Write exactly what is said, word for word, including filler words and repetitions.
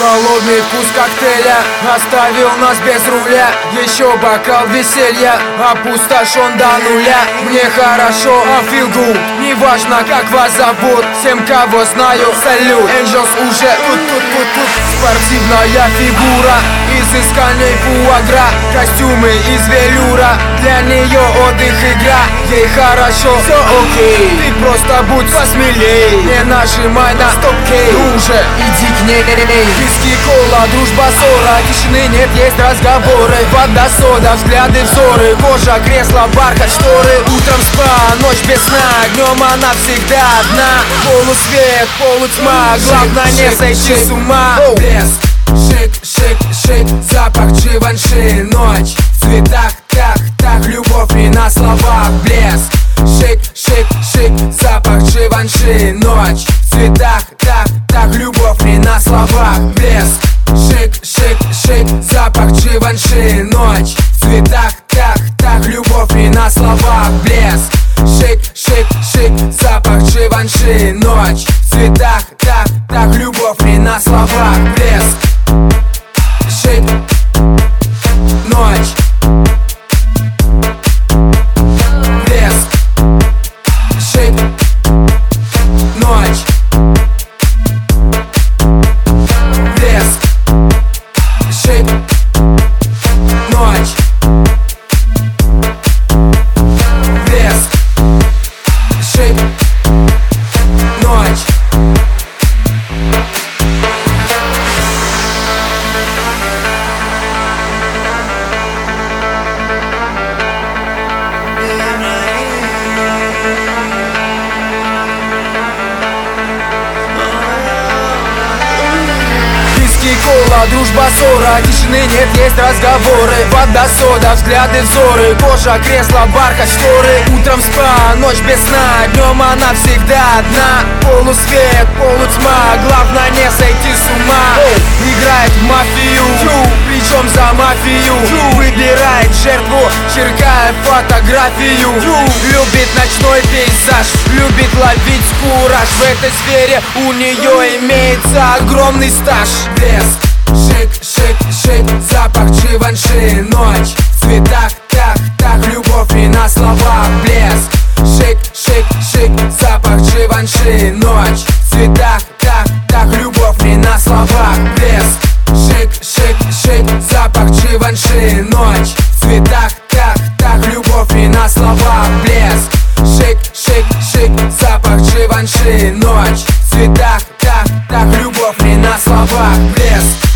Холодный вкус коктейля оставил нас без руля. Еще бокал веселья опустошен до нуля. Мне хорошо, I feel good. Неважно, как вас зовут, всем, кого знаю, салют. Angels уже тут-тут-тут-тут. Спортивная фигура, изысканный фуагра, костюмы из велюра, для нее отдых, игра. Ей хорошо, все окей, ты просто будь посмелей. Не нажимай на стоп-кей, уже иди к ней. Виски, кола, дружба, ссора, тишины нет, есть разговоры. Вода, сода, взгляды, взоры, кожа, кресло, бархат, шторы. Утром спа, ночь без сна, днем она всегда одна. Полусвет, полутьма, главное не сойти с ума. Блеск, шик, шик, шик, запах Givenchy. Ночь в цветах, так, так, любовь не на словах. Блеск, шик, шик, шик, запах Givenchy. Ночь в цветах, так, так, любовь не на словах. Блеск, шик, шик, шик, запах Givenchy. Ночь в цветах, так, так, любовь не на словах. Блеск, шик, шик, шик, запах Givenchy. Ночь в цветах, так, так, любовь не на словах. Блеск, шик, ночь. Блеск, шик, ночь. Блеск, шик, ночь. Блеск, шик, ночь. Кола, дружба, ссора, тишины нет, есть разговоры. Вода, сода, взгляды, взоры, кожа, кресло, бархат, шторы. Утром спа, ночь без сна, днем она всегда одна. Полусвет, полутьма, главное не сойти с ума. Играет в мафию, причем за мафию. Выбирает жертву, черкая фотографию. Любит ночной пейзаж, любит ловить кураж. В этой сфере у нее имеется огромный стаж. Блеск, шик, шик, шик, запах Givenchy. Ночь в цветах, так, так, любовь не на словах. Блеск, шик, шик, шик, запах Givenchy. Ночь в цветах, так, так, любовь не на словах. Блеск, шик, шик, шик, запах Givenchy. Ночь в цветах, так, так, любовь не на словах. Блеск, шик, шик, шик, запах Givenchy. Ночь в цветах, так, так, любовь не на словах. Блеск.